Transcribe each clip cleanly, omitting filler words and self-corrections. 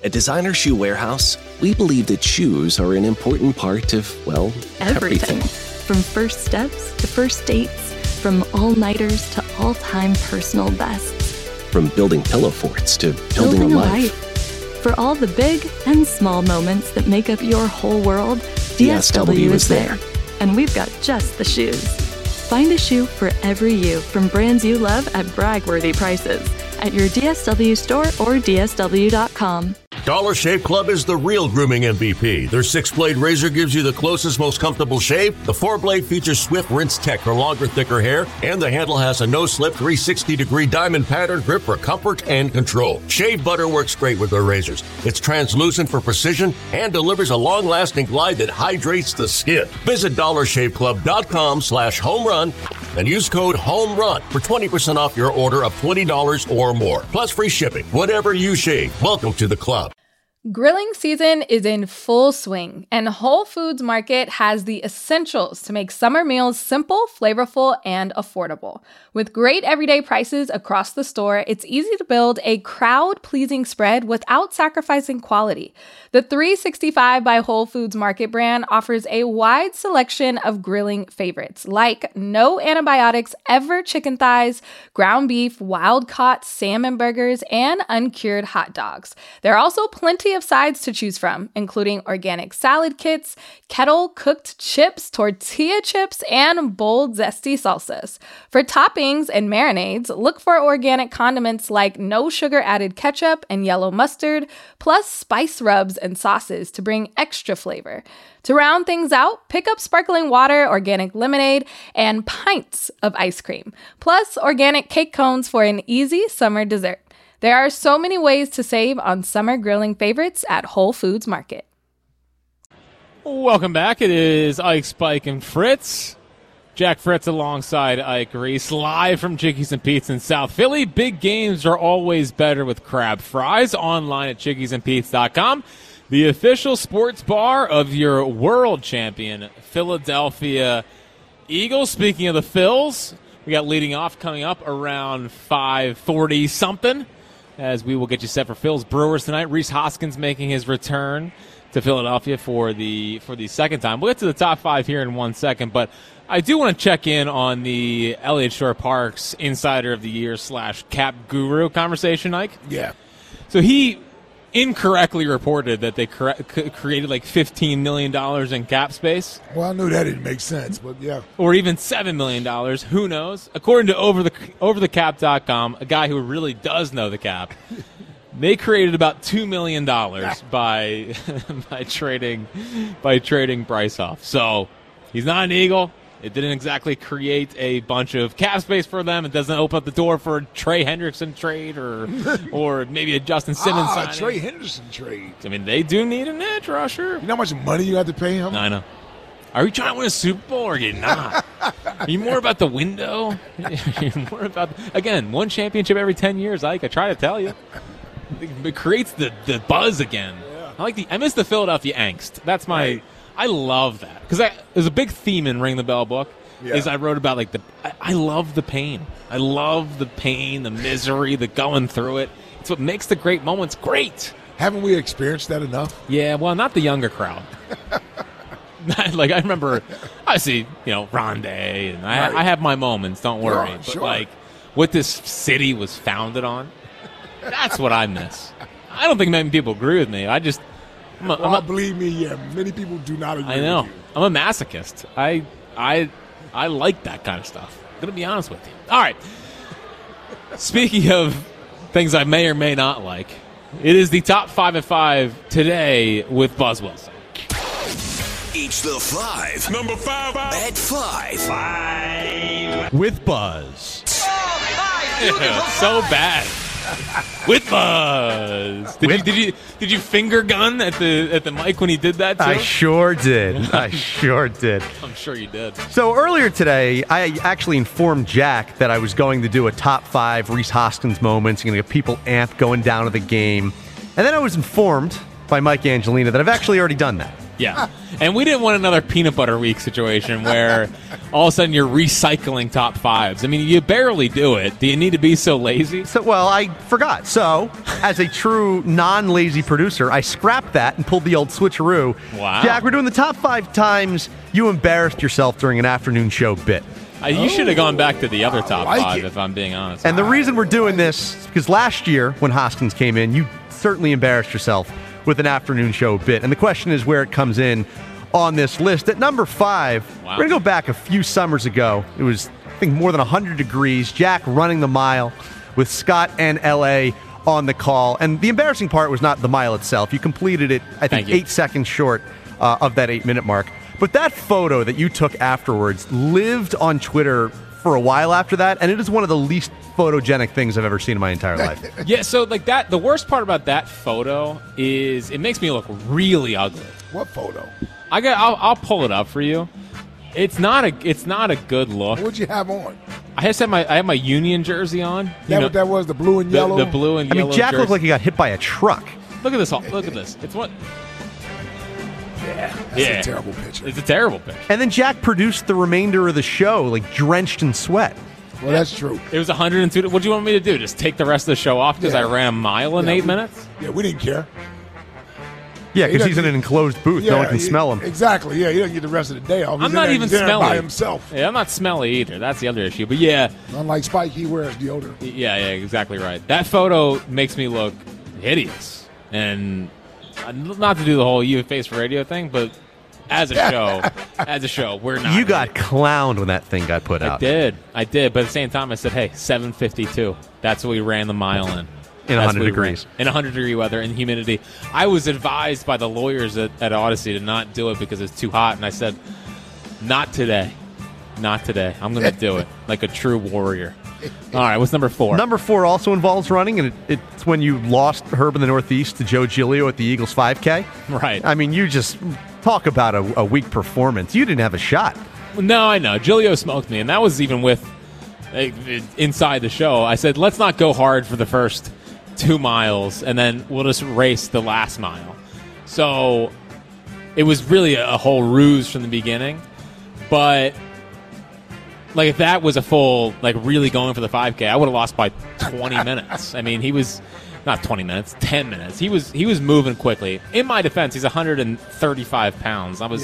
At Designer Shoe Warehouse, we believe that shoes are an important part of, well, everything. From first steps to first dates, from all-nighters to all-time personal bests. From building pillow forts to building a life. For all the big and small moments that make up your whole world, DSW is there. And we've got just the shoes. Find a shoe for every you from brands you love at brag-worthy prices at your DSW store or DSW.com. Dollar Shave Club is the real grooming MVP. Their 6-blade razor gives you the closest, most comfortable shave. The 4-blade features swift rinse tech for longer, thicker hair. And the handle has a no-slip 360-degree diamond pattern grip for comfort and control. Shave butter works great with their razors. It's translucent for precision and delivers a long-lasting glide that hydrates the skin. Visit DollarShaveClub.com/homerun and use code HOMERUN for 20% off your order of $20 or more. Plus free shipping. Whatever you shave, welcome to the club. Grilling season is in full swing, and Whole Foods Market has the essentials to make summer meals simple, flavorful, and affordable. With great everyday prices across the store, it's easy to build a crowd-pleasing spread without sacrificing quality. The 365 by Whole Foods Market brand offers a wide selection of grilling favorites, like no antibiotics ever chicken thighs, ground beef, wild-caught salmon burgers, and uncured hot dogs. There are also plenty of sides to choose from, including organic salad kits, kettle-cooked chips, tortilla chips, and bold, zesty salsas. For toppings and marinades, look for organic condiments like no sugar-added ketchup and yellow mustard, plus spice rubs and sauces to bring extra flavor. To round things out, pick up sparkling water, organic lemonade, and pints of ice cream, plus organic cake cones for an easy summer dessert. There are so many ways to save on summer grilling favorites at Whole Foods Market. Welcome back. It is Ike, Spike, and Fritz. Jack Fritz alongside Ike Reese, live from Chickies and Pete's in South Philly. Big games are always better with crab fries. Online at chickiesandpete's.com. The official sports bar of your world champion, Philadelphia Eagles. Speaking of the Phils, we got leading off coming up around 5:40-something. As we will get you set for Phil's Brewers tonight. Rhys Hoskins making his return to Philadelphia for the second time. We'll get to the top 5 here in 1 second, but I do want to check in on the Elliott Shore Parks Insider of the Year / Cap Guru conversation, Ike. Yeah. So he incorrectly reported that they created like $15 million in cap space. Well, I knew that didn't make sense, but yeah. Or even $7 million. Who knows? According to overthecap.com, a guy who really does know the cap, they created about $2 million by trading Bryce Huff. So he's not an Eagle. It didn't exactly create a bunch of cap space for them. It doesn't open up the door for a Trey Hendrickson trade or maybe a Justin Simmons signing. Trey Henderson trade. I mean, they do need an edge rusher. You know how much money you have to pay him? I know. Are you trying to win a Super Bowl or are you not? Are you more about the window? You're more about, again, one championship every 10 years, Ike. I try to tell you. It creates the buzz again. Yeah. I miss the Philadelphia angst. That's my... Right. I love that because there's a big theme in Ring the Bell book. Yeah. Is I wrote about like I love the pain. I love the pain, the misery, the going through it. It's what makes the great moments great. Haven't we experienced that enough? Yeah, well, not the younger crowd. Like I remember, I see Rondé, and I have my moments. Don't worry, yeah, but sure. Like what this city was founded on. That's what I miss. I don't think many people agree with me. Believe me, yeah, many people do not agree. I know. With you. I'm a masochist. I like that kind of stuff. I'm going to be honest with you. All right. Speaking of things I may or may not like, it is the top 5 at 5 today with Buzz Wilson. Each the 5. Number 5 at 5. 5 with Buzz. So bad. With Buzz. Did you finger gun at the mic when he did that too? I sure did. I'm sure you did. So earlier today, I actually informed Jack that I was going to do a top 5 Rhys Hoskins moments, going to get people amped going down to the game. And then I was informed by Mike Angelina that I've actually already done that. Yeah. And we didn't want another peanut butter week situation where all of a sudden you're recycling top fives. I mean, you barely do it. Do you need to be so lazy? Well, I forgot. So, as a true non-lazy producer, I scrapped that and pulled the old switcheroo. Wow. Jack, we're doing the top 5 times you embarrassed yourself during an afternoon show bit. You should have gone back to the other top 5, if I'm being honest. And the reason we're doing this is because last year when Hoskins came in, you certainly embarrassed yourself with an afternoon show bit. And the question is where it comes in on this list. At number 5, We're going to go back a few summers ago. It was, I think, more than 100 degrees. Jack running the mile with Scott and L.A. on the call. And the embarrassing part was not the mile itself. You completed it, I think, 8 seconds short of that 8-minute mark. But that photo that you took afterwards lived on Twitter for a while after that, and it is one of the least photogenic things I've ever seen in my entire life. Yeah, so like that, the worst part about that photo is it makes me look really ugly. What photo? I'll pull it up for you. It's not a good look. What'd you have on? I had my Union jersey on. What that was, the blue and yellow? The blue and yellow. I mean, Jack jersey. looked like he got hit by a truck. Look at this. Look at this. It's what. That's a terrible picture. It's a terrible picture. And then Jack produced the remainder of the show, like, drenched in sweat. Well, that's true. It was 102. What do you want me to do? Just take the rest of the show off because I ran a mile in 8 minutes? Yeah, we didn't care. Yeah, because he's in an enclosed booth. No one can smell him. Exactly. Yeah, he doesn't get the rest of the day off. I'm not even smelly by himself. Yeah, I'm not smelly either. That's the other issue. But yeah, unlike Spike, he wears deodorant. Yeah, exactly right. That photo makes me look hideous, and not to do the whole "you face for radio" thing, but as a show, we're not. You got clowned when that thing got put out. I did. But at the same time, I said, "Hey, 7:52. That's what we ran the mile in." In 100 degrees. In 100-degree weather and humidity. I was advised by the lawyers at Odyssey to not do it because it's too hot, and I said, not today. Not today. I'm going to do it like a true warrior. All right, what's number 4? Number 4 also involves running, and it's when you lost Herb in the Northeast to Joe Giglio at the Eagles 5K. Right. I mean, you just talk about a weak performance. You didn't have a shot. No, I know. Giglio smoked me, and that was even with inside the show. I said, let's not go hard for the first 2 miles, and then we'll just race the last mile. So it was really a whole ruse from the beginning. But like if that was a full, like really going for the 5K, I would have lost by 20 minutes. I mean, he was not 20 minutes, 10 minutes. He was moving quickly. In my defense, he's 135 pounds. I was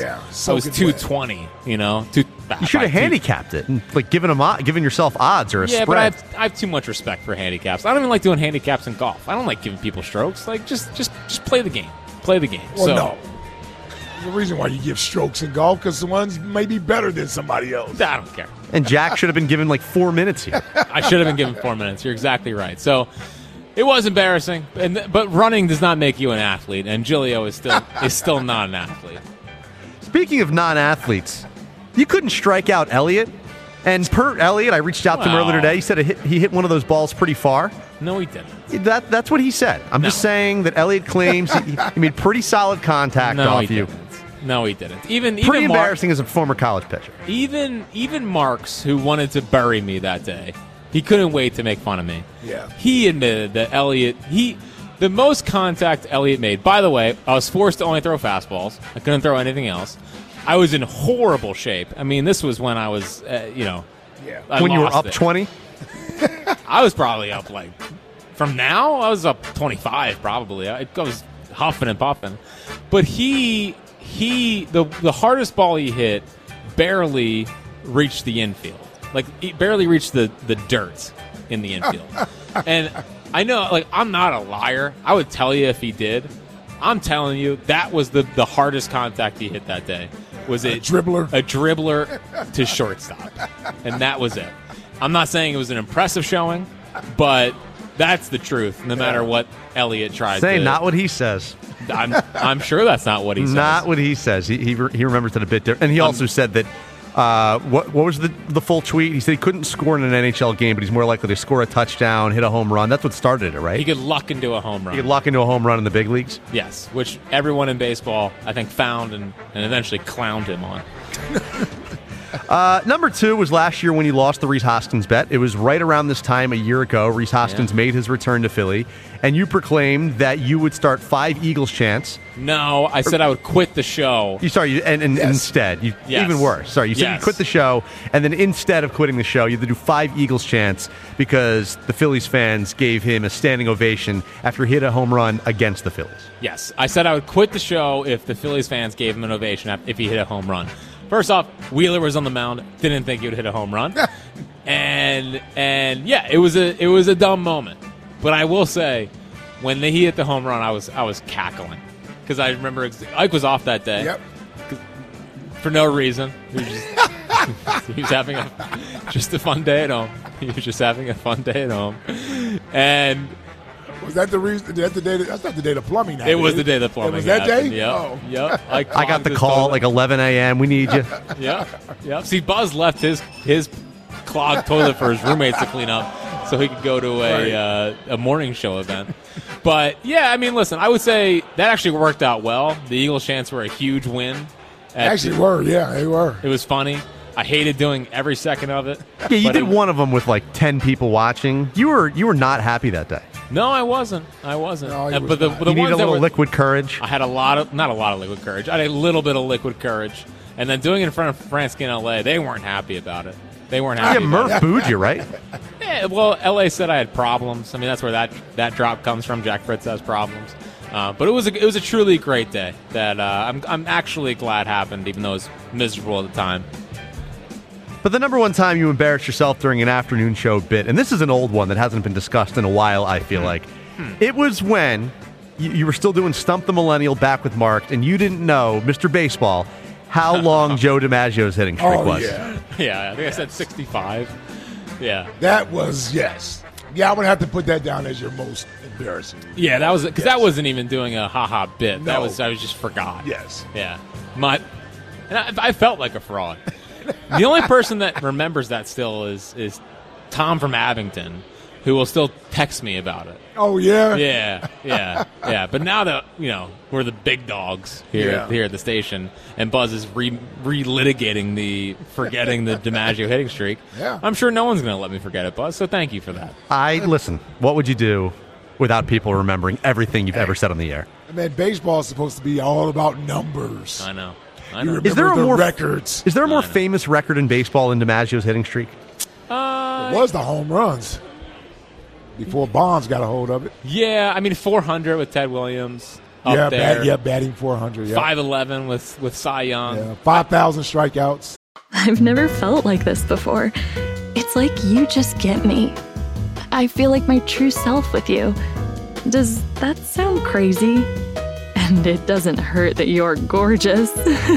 220. You know, you should have handicapped it and like given yourself odds or a spread. Yeah, but I have too much respect for handicaps. I don't even like doing handicaps in golf. I don't like giving people strokes. Like just play the game. Play the game. Well, no. The reason why you give strokes in golf because the ones may be better than somebody else. I don't care. And Jack should have been given like 4 minutes here. I should have been given 4 minutes. You're exactly right. So it was embarrassing, but running does not make you an athlete, and Giglio is still not an athlete. Speaking of non-athletes, you couldn't strike out Elliott. And per Elliott, I reached out to him earlier today. He said he hit one of those balls pretty far. No, he didn't. That's what he said. I'm just saying that Elliott claims he made pretty solid contact off you. No, he didn't. Pretty embarrassing as a former college pitcher. Even Marks, who wanted to bury me that day, he couldn't wait to make fun of me. Yeah. He admitted that the most contact Elliott made. By the way, I was forced to only throw fastballs. I couldn't throw anything else. I was in horrible shape. I mean, this was when I was, when you were up 20? I was probably up from now, I was up 25 probably. I was huffing and puffing. But the hardest ball he hit barely reached the infield. Like, it barely reached the dirt in the infield. And I know, I'm not a liar. I would tell you if he did. I'm telling you, that was the hardest contact he hit that day. Was it a dribbler? A dribbler to shortstop. And that was it. I'm not saying it was an impressive showing, but that's the truth, no matter what Elliott tries to. Not what he says. I'm sure that's not what he says. Not what he says. He remembers it a bit different. And he also said that, what was the full tweet? He said he couldn't score in an NHL game, but he's more likely to score a touchdown, hit a home run. That's what started it, right? He could luck into a home run. He could luck into a home run in the big leagues? Yes, which everyone in baseball, I think, found and eventually clowned him on. Number 2 was last year when you lost the Rhys Hoskins bet. It was right around this time a year ago. Rhys Hoskins made his return to Philly, and you proclaimed that you would start 5 Eagles chants. No, I said I would quit the show. Instead, even worse. Sorry, you said you quit the show, and then instead of quitting the show, you had to do 5 Eagles chants because the Phillies fans gave him a standing ovation after he hit a home run against the Phillies. Yes, I said I would quit the show if the Phillies fans gave him an ovation if he hit a home run. First off, Wheeler was on the mound, didn't think he would hit a home run, and yeah, it was a dumb moment. But I will say, when he hit the home run, I was cackling because I remember Ike was off that day. Yep. For no reason. He was having just a fun day at home. He was just having a fun day at home, and. Was that the reason? That's not the day the plumbing happened. It was the day the plumbing was that happened. day? Yep. Oh. Yep. I got the call at like 11 a.m. We need you. Yep. See, Buzz left his clogged toilet for his roommates to clean up so he could go to a morning show event. But, yeah, I mean, listen, I would say that actually worked out well. The Eagles' chants were a huge win. They were. It was funny. I hated doing every second of it. Yeah, you did one of them with like 10 people watching. You were not happy that day. No, I wasn't. No, but the you need a little liquid courage. I had not a lot of liquid courage. I had a little bit of liquid courage. And then doing it in front of Fransky in L.A., they weren't happy about it. They weren't happy. Yeah, Murph booed you, right? Yeah, well, L.A. said I had problems. I mean, that's where that drop comes from. Jack Fritz has problems. But it was a truly great day that I'm actually glad happened, even though it was miserable at the time. But the number one time you embarrassed yourself during an afternoon show bit, and this is an old one that hasn't been discussed in a while, I feel like. It was when you were still doing Stump the Millennial back with Mark, and you didn't know, Mr. Baseball, how long Joe DiMaggio's hitting streak was. Yeah, I think I said 65. Yeah. That was, yes. Yeah, I'm going to have to put that down as your most embarrassing. Yeah, that was because that wasn't even doing a ha-ha bit. No. I just forgot. Yes. Yeah. And I felt like a fraud. The only person that remembers that still is Tom from Abington, who will still text me about it. Oh, yeah? Yeah. But now that, we're the big dogs here at the station, and Buzz is relitigating forgetting the DiMaggio hitting streak, I'm sure no one's going to let me forget it, Buzz, so thank you for that. Listen, what would you do without people remembering everything you've ever said on the air? Man, baseball is supposed to be all about numbers. I know. Is there a more records? Is there a more famous record in baseball than DiMaggio's hitting streak? It was the home runs before Bonds got a hold of it. Yeah, I mean 400 with Ted Williams up there. Batting 400. 511 with Cy Young. Yeah, 5,000 strikeouts. I've never felt like this before. It's like you just get me. I feel like my true self with you. Does that sound crazy? And it doesn't hurt that you're gorgeous.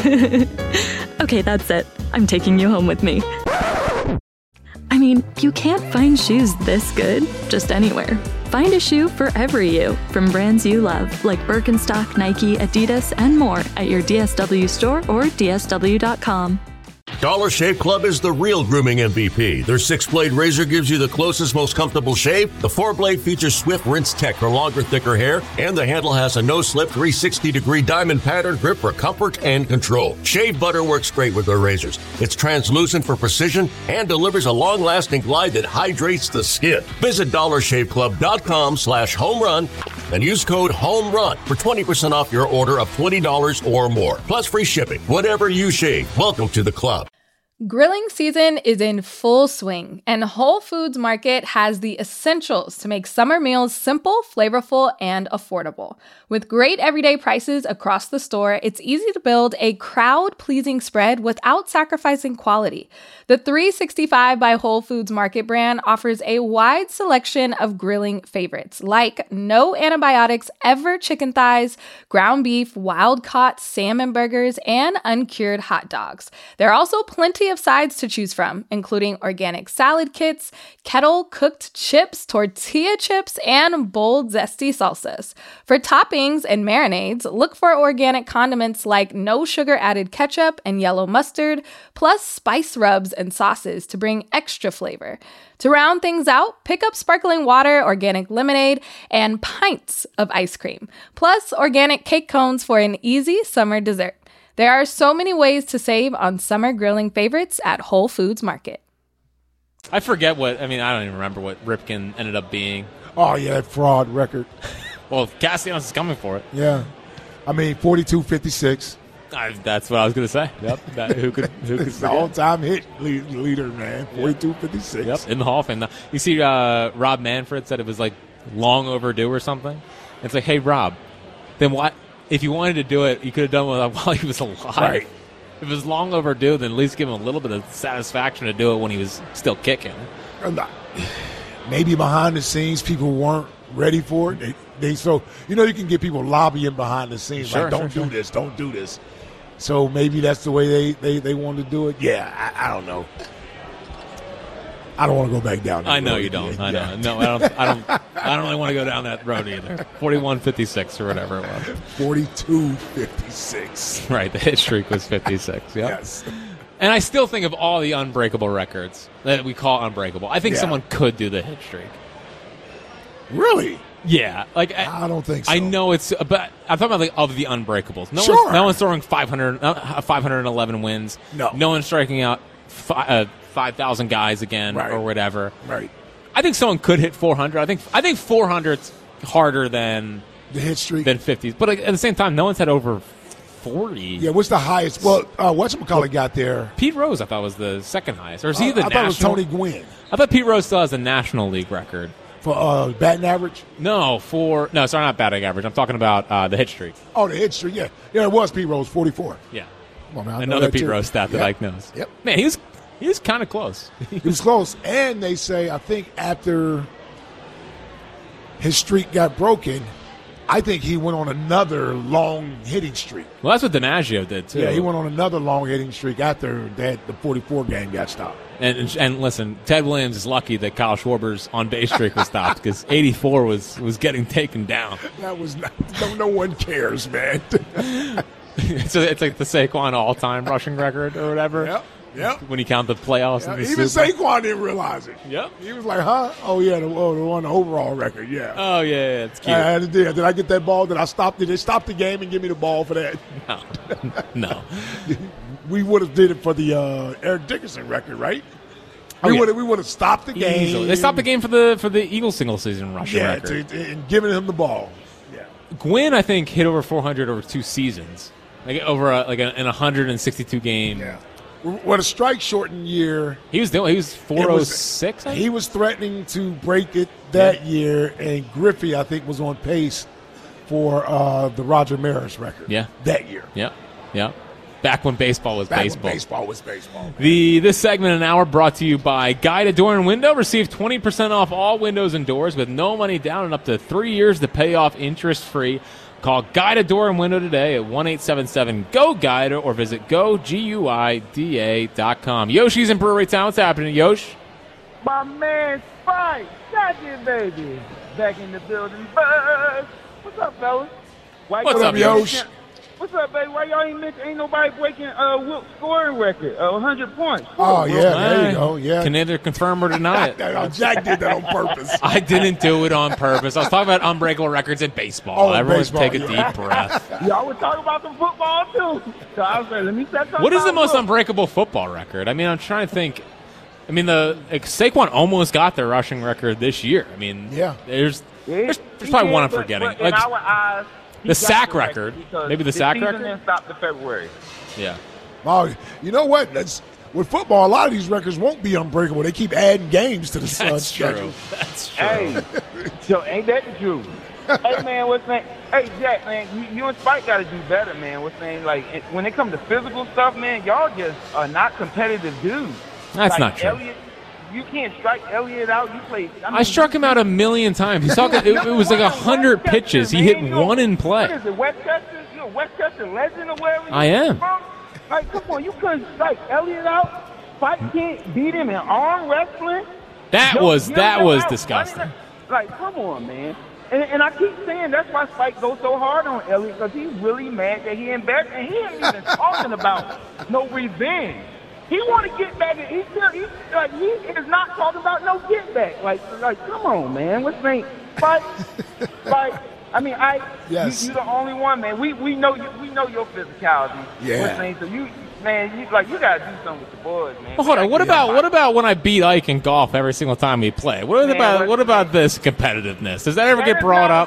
Okay, that's it. I'm taking you home with me. I mean, you can't find shoes this good just anywhere. Find a shoe for every you from brands you love, like Birkenstock, Nike, Adidas, and more at your DSW store or DSW.com. Dollar Shave Club is the real grooming MVP. Their 6-blade razor gives you the closest, most comfortable shave. The 4-blade features Swift Rinse Tech for longer, thicker hair, and the handle has a no-slip 360-degree diamond pattern grip for comfort and control. Shave butter works great with their razors. It's translucent for precision and delivers a long-lasting glide that hydrates the skin. Visit DollarShaveClub.com/homerun and use code HOMERUN for 20% off your order of $20 or more, plus free shipping. Whatever you shave, welcome to the club. Grilling season is in full swing, and Whole Foods Market has the essentials to make summer meals simple, flavorful, and affordable. With great everyday prices across the store, it's easy to build a crowd-pleasing spread without sacrificing quality. The 365 by Whole Foods Market brand offers a wide selection of grilling favorites, like no antibiotics ever chicken thighs, ground beef, wild-caught salmon burgers, and uncured hot dogs. There are also plenty of sides to choose from, including organic salad kits, kettle-cooked chips, tortilla chips, and bold, zesty salsas. For toppings and marinades, look for organic condiments like no sugar-added ketchup and yellow mustard, plus spice rubs and sauces to bring extra flavor. To round things out, pick up sparkling water, organic lemonade, and pints of ice cream, plus organic cake cones for an easy summer dessert. There are so many ways to save on summer grilling favorites at Whole Foods Market. I forget I don't even remember what Ripken ended up being. Oh, yeah, that fraud record. Well, Castellanos is coming for it. Yeah. 42-56. That's what I was going to say. Yep. Who could It's the all-time hit leader, man. 42-56. Yep. In the Hall of Fame. Now, you see, Rob Manfred said it was like long overdue or something. It's like, hey, Rob, then what? If you wanted to do it, you could have done it while he was alive. Right. If it was long overdue, then at least give him a little bit of satisfaction to do it when he was still kicking. Maybe behind the scenes, people weren't ready for it. So you can get people lobbying behind the scenes, sure, like, don't do this. So maybe that's the way they wanted to do it. Yeah, I don't know. I don't want to go back down that I know road. you don't. Yeah. I know. No, I don't really want to go down that road either. 41-56 or whatever it was. 42-56. Right, the hit streak was 56. Yep. Yes. And I still think of all the unbreakable records that we call unbreakable. I think someone could do the hit streak. Really? Yeah. I don't think so. I know it's, but I'm talking about of the unbreakables. No one's throwing 511 wins. No one's striking out 5,000 guys again or whatever. Right. I think someone could hit 400. I think 400's harder than the hit streak than 50s. But at the same time, no one's had over 40. Yeah, what's the highest? Well, whatchamacallit got there? Pete Rose, I thought, was the second highest. Or is he the I national? thought it was Tony Gwynn. I thought Pete Rose still has a National League record. For batting average? No, sorry, not batting average. I'm talking about the hit streak. Oh, the hit streak, yeah. Yeah, it was Pete Rose, 44. Yeah. Well, man, another Pete Rose stat that Ike knows. Yep. Man, he was kind of close. He was close. And they say, I think after his streak got broken, I think he went on another long hitting streak. Well, that's what DiMaggio did, too. Yeah, he went on another long hitting streak after the 44 game got stopped. And listen, Ted Williams is lucky that Kyle Schwarber's on-base streak was stopped because 84 was getting taken down. That was no one cares, man. So it's like the Saquon all-time rushing record or whatever. Yep. When you count the playoffs. Yeah, and the even Super. Saquon didn't realize it. Yep. He was like, huh? Oh, yeah, the one overall record, yeah. Oh, yeah, it's cute. Did I get that ball? Did they stop the game and give me the ball for that? No. We would have did it for the Eric Dickerson record, right? We would have stopped the game. Easily. They stopped the game for the Eagles single-season rushing record. And giving him the ball. Yeah. Gwynn, I think, hit over 400 over 2 seasons, in 162 game. Yeah. What a strike-shortened year. He was 406. He was threatening to break it that year, and Griffey, I think, was on pace for the Roger Maris record. Yeah. That year. Yeah. Back when baseball was baseball. When baseball was baseball. This segment, an hour, brought to you by Guida Door and Window. Receive 20% off all windows and doors with no money down and up to 3 years to pay off interest-free. Call Guida Door and Window today at 1-877-GO-GUIDA or visit GoGuida.com. Yoshi's in Brewery Town. What's happening, Yosh? My man Spike, got you, baby. Back in the building. Buzz. What's up, fellas? What's up, Yosh? What's up, baby? Why y'all ain't nobody breaking Wilt's scoring record? 100 points. Oh, yeah, there you go. Yeah. Can neither confirm or deny it. Jack did that on purpose. I didn't do it on purpose. I was talking about unbreakable records in baseball. Oh, Everyone baseball, take a deep breath. Y'all were talking about some football, too. So I was like, let me set something What is the most up. unbreakable football record? I mean, I'm trying to think. I mean, Saquon almost got their rushing record this year. I mean, there's probably one I'm forgetting. But in our eyes, the sack record. Maybe the sack record? Didn't stop to February. Yeah. Oh, you know what? With football, a lot of these records won't be unbreakable. They keep adding games to the schedule. That's true. Hey, so ain't that the truth? Hey, man, what's saying? Hey, Jack, man, you and Spike got to do better, man. What's saying? Like, when it comes to physical stuff, man, y'all just are not competitive dudes. That's like, not true. Elliott, you can't strike Elliott out. You play. I struck him out 1,000,000 times. It was like 100 pitches. He hit one in play. What is it, Westchester? You a Westchester legend or wherever I am. From? Like, come on, you couldn't strike Elliott out. Spike can't beat him in arm wrestling. That was disgusting. Like, come on, man. And I keep saying that's why Spike goes so hard on Elliott, because he's really mad that he embarrassed, and he ain't even talking about no revenge. He want to get back, and he is not talking about no get back. Like, come on, man. What's name? Spike, I mean, Yes. you the only one, man. We know you. We know your physicality. Yeah. So you gotta do something with the boys, man. Well, hold on. What about when I beat Ike in golf every single time we play? What about this competitiveness? Does that ever get brought up?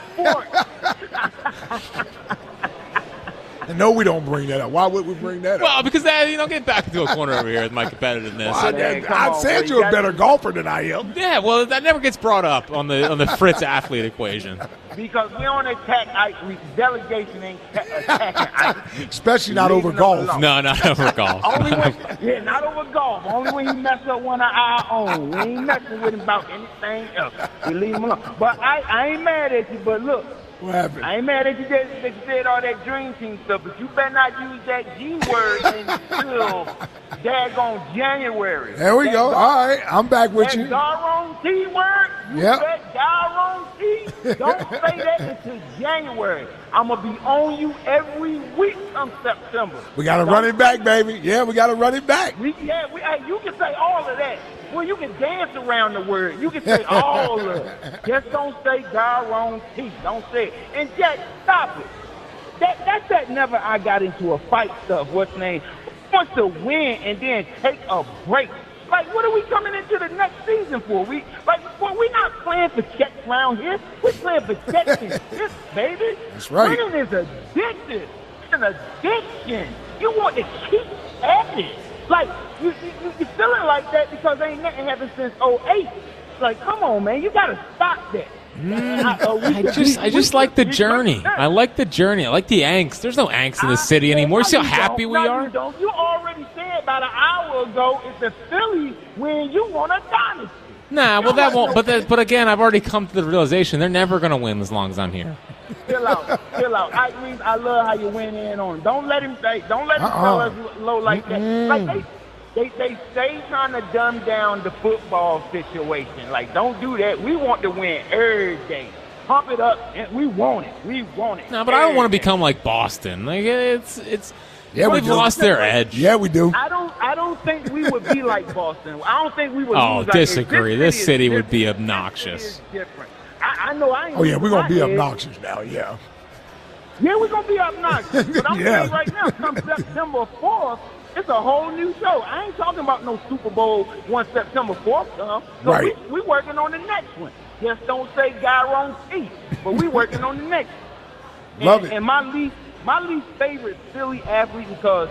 No, we don't bring that up. Why would we bring that up? Well, because get back into a corner over here with my competitiveness. I said you're a better golfer than I am. Yeah, well, that never gets brought up on the Fritz athlete equation. Because we don't attack Ike. Delegation ain't attacking Ike. Especially not over golf. No, not over golf. Not over golf. Only when he mess up one of our own. We ain't messing with him about anything else. We leave him alone. But I ain't mad at you, but look. What happened? I ain't mad at you that you said all that dream team stuff, but you better not use that G word until daggone January. There we go. All right, I'm back with you. That Daron T word, you said Daron T. Don't say that until January. I'm going to be on you every week come September. We got to run it back, baby. Yeah, we got to run it back. You can say all of that. Well, you can dance around the word. You can say all of it. Just don't say Daron T. Don't say it. And Jack, stop it. That's that never I got into a fight stuff. What's the name? Wants to win and then take a break. Like, what are we coming into the next season for? We're not playing for checks around here. We're playing for checks and chips, baby. That's right. Winning is addictive. It's an addiction. You want to keep at it. Like, you feeling like that because ain't nothing happened since 2008. Like, come on, man. You got to stop that. I just like the journey. I like the journey. I like the angst. There's no angst in the city anymore. You see how happy we are? You already said about an hour ago it's the Phillies when you want a dynasty. Nah, well, that won't. But again, I've already come to the realization they're never going to win as long as I'm here. Chill out. I love how you went in on. Don't let him tell us low like that. Like they stay trying to dumb down the football situation. Like, don't do that. We want to win every day. Pump it up, and we want it. No, but I don't want to become like Boston. Like it's. Yeah, we've lost their edge. Yeah, we do. I don't think we would be like Boston. I don't think we would. Disagree. This city would be obnoxious. This city is different. I know. We're gonna be obnoxious now. Yeah. Yeah, we're gonna be obnoxious. But I'm saying right now, come September 4th, it's a whole new show. I ain't talking about no Super Bowl once September 4th comes. So right. We working on the next one. Just don't say Daron T. But we working on the next one. Love it. And my least favorite Philly athlete, because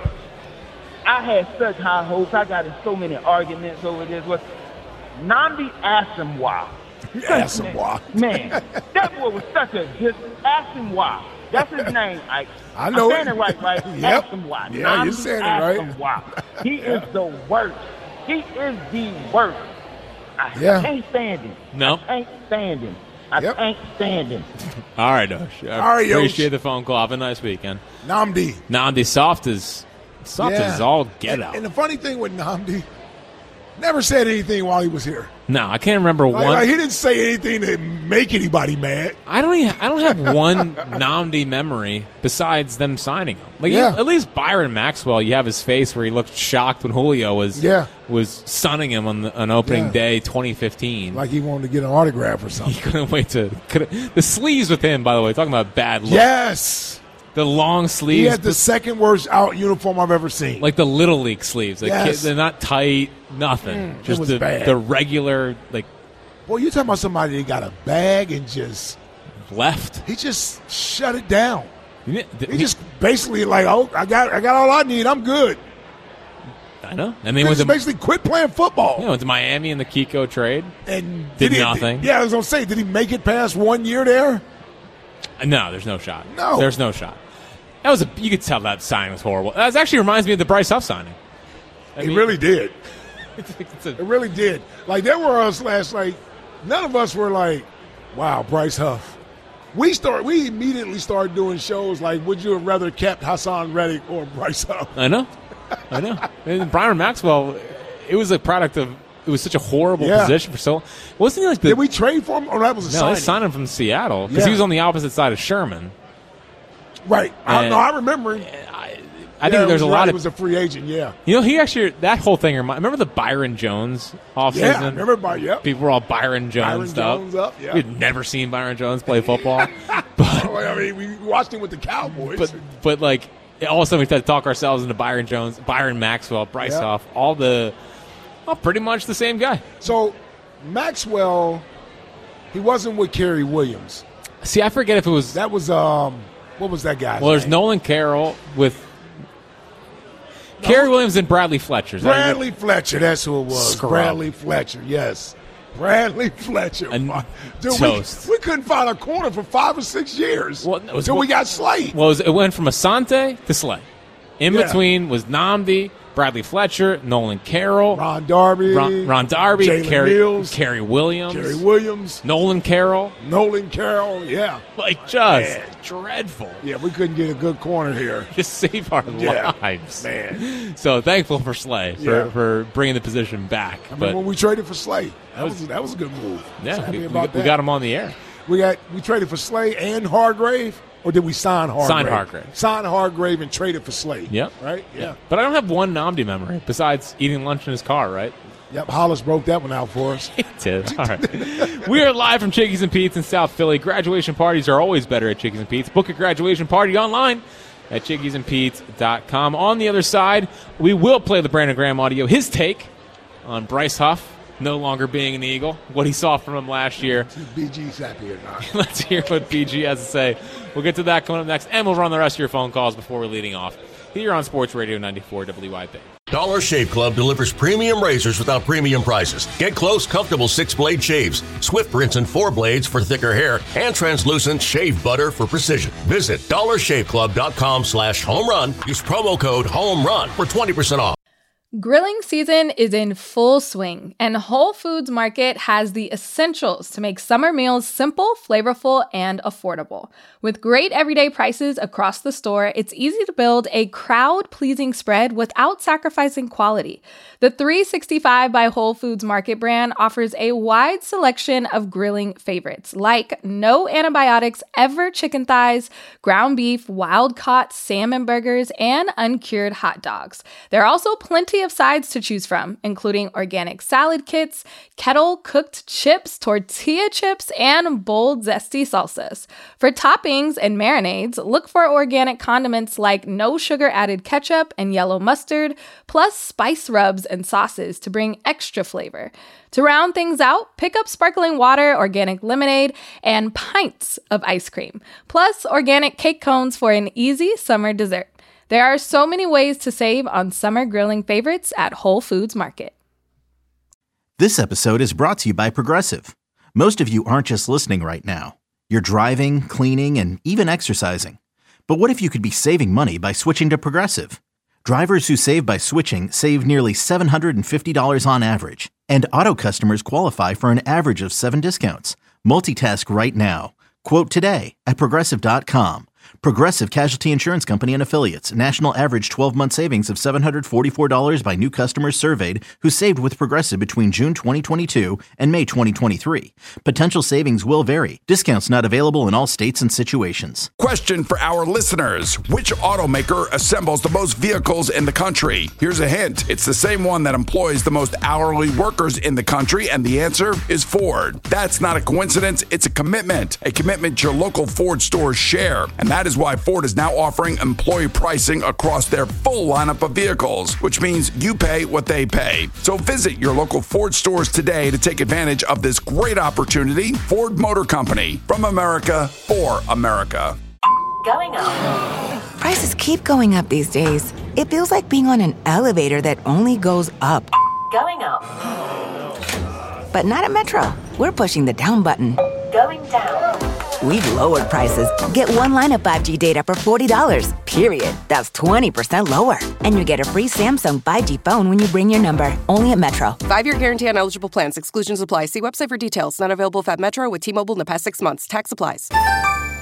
I had such high hopes. I got in so many arguments over this, was Nnamdi Asomugha. Asomugha. Man, that boy was such a good Asomugha. That's his name. I know I'm saying it right? Yep. Asomugha. Yeah, you're saying it right. He is the worst. He is the worst. I can't stand him. No. I can't stand him. I can't stand him. All right, Osh. Appreciate the phone call. Have a nice weekend. Nnamdi. Soft as all get out. And the funny thing with Nnamdi, never said anything while he was here. No, I can't remember one. He didn't say anything to make anybody mad. I don't have one Nnamdi memory besides them signing him. At least Byron Maxwell, you have his face where he looked shocked when Julio was sunning him on opening day 2015. Like he wanted to get an autograph or something. He couldn't wait the sleeves with him, by the way, talking about bad look. Yes. The long sleeves. He had the second worst out uniform I've ever seen. Like the Little League sleeves. They're not tight, nothing. Just the regular, like. Boy, you're talking about somebody that got a bag and just. Left. He just shut it down. He just basically like, I got all I need. I'm good. I know. And then basically quit playing football. Went to Miami in the Kiko trade. And did nothing. I was going to say, did he make it past 1 year there? No, there's no shot. No. There's no shot. You could tell that signing was horrible. That actually reminds me of the Bryce Huff signing. It really did. It really did. Like, there were us none of us were like, wow, Bryce Huff. We immediately started doing shows like, would you have rather kept Hassan Reddick or Bryce Huff? I know. And Byron Maxwell, it was a product of, it was such a horrible position for so long. Wasn't he like did we trade for him? Or that was a signing? No, they signed him from Seattle because he was on the opposite side of Sherman. Right. I remember. I think there's a lot of. He was a free agent, he actually, that whole thing, remember the Byron Jones offseason? Yeah, remember People were all Byron Jones up. Yeah. We'd never seen Byron Jones play football. But I mean, we watched him with the Cowboys. But like, all of a sudden we had to talk ourselves into Byron Jones, Byron Maxwell, Bryce Huff, pretty much the same guy. So Maxwell, he wasn't with Kerry Williams. See, I forget if it was. That was, what was that guy's name? There's Nolan Carroll with Kerry Williams and Bradley Fletcher. Bradley Fletcher, that's who it was. Scrub. Bradley Fletcher, yes. Bradley Fletcher. Dude, toast. We couldn't find a corner for 5 or 6 years until we got Slay. Well, it went from Asante to Slay. In between was Nnamdi, Bradley Fletcher, Nolan Carroll, Ron Darby, Kerry Williams, Nolan Carroll, yeah. Like, just dreadful. Yeah, we couldn't get a good corner here. Just save our lives. Man. So thankful for Slay for bringing the position back. But when we traded for Slay, that was a good move. Yeah, we got him on the air. We traded for Slay and Hargrave. Or did we sign Hargrave? Sign Hargrave and trade it for Slade. Yep. Right? Yeah. But I don't have one Nnamdi memory besides eating lunch in his car, right? Yep. Hollis broke that one out for us. He did. All right. We are live from Chickies and Pete's in South Philly. Graduation parties are always better at Chickies and Pete's. Book a graduation party online at chickiesandpete's.com. On the other side, we will play the Brandon Graham audio, his take on Bryce Huff no longer being an Eagle, what he saw from him last year. BG's happy or not. Let's hear what BG has to say. We'll get to that coming up next, and we'll run the rest of your phone calls before we're leading off here on Sports Radio 94 WIP. Dollar Shave Club delivers premium razors without premium prices. Get close, comfortable 6-blade shaves, Swift rinse and 4 blades for thicker hair, and translucent shave butter for precision. Visit dollarshaveclub.com/homerun. Use promo code HOMERUN for 20% off. Grilling season is in full swing, and Whole Foods Market has the essentials to make summer meals simple, flavorful, and affordable. With great everyday prices across the store, it's easy to build a crowd-pleasing spread without sacrificing quality. The 365 by Whole Foods Market brand offers a wide selection of grilling favorites, like no antibiotics ever chicken thighs, ground beef, wild-caught salmon burgers, and uncured hot dogs. There are also plenty of sides to choose from, including organic salad kits, kettle-cooked chips, tortilla chips, and bold, zesty salsas. For toppings and marinades, look for organic condiments like no sugar-added ketchup and yellow mustard, plus spice rubs and sauces to bring extra flavor. To round things out, pick up sparkling water, organic lemonade, and pints of ice cream, plus organic cake cones for an easy summer dessert. There are so many ways to save on summer grilling favorites at Whole Foods Market. This episode is brought to you by Progressive. Most of you aren't just listening right now. You're driving, cleaning, and even exercising. But what if you could be saving money by switching to Progressive? Drivers who save by switching save nearly $750 on average. And auto customers qualify for an average of 7 discounts. Multitask right now. Quote today at Progressive.com. Progressive Casualty Insurance Company and Affiliates. National average 12-month savings of $744 by new customers surveyed who saved with Progressive between June 2022 and May 2023. Potential savings will vary. Discounts not available in all states and situations. Question for our listeners. Which automaker assembles the most vehicles in the country? Here's a hint. It's the same one that employs the most hourly workers in the country, and the answer is Ford. That's not a coincidence. It's a commitment your local Ford stores share. And that is why Ford is now offering employee pricing across their full lineup of vehicles, which means you pay what they pay. So visit your local Ford stores today to take advantage of this great opportunity. Ford Motor Company, from America for America. Going up. Prices keep going up these days. It feels like being on an elevator that only goes up. Going up. But not at Metro. We're pushing the down button. Going down. We've lowered prices. Get one line of 5G data for $40, period. That's 20% lower. And you get a free Samsung 5G phone when you bring your number. Only at Metro. 5-year guarantee on eligible plans. Exclusions apply. See website for details. Not available at Metro with T-Mobile in the past 6 months. Tax applies.